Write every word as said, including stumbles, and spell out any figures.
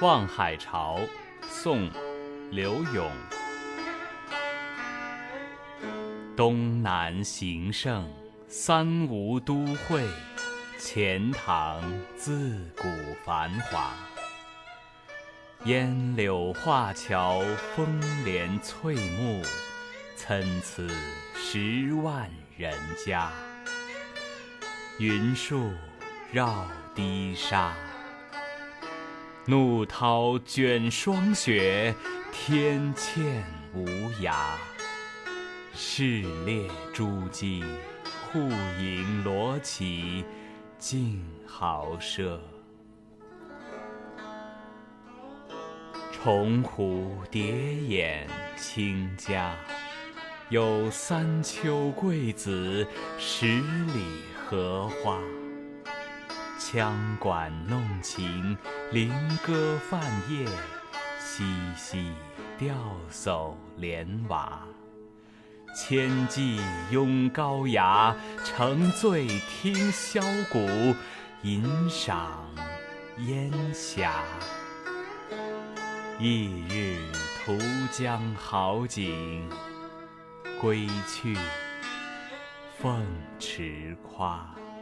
望海潮，宋·刘永。东南形胜，三吴都会，钱塘自古繁华。烟柳画桥，风帘翠幕，参差十万人家。云树绕堤沙，怒涛卷霜雪，天堑无涯。市列珠玑，户盈罗绮，竞豪奢。重湖叠眼清嘉，有三秋桂子，十里荷花。羌管弄琴，菱歌泛夜，嬉戏钓叟莲娃。千骑拥高崖，乘醉听箫鼓，吟赏烟霞。翌日图江好景，归去，凤池夸。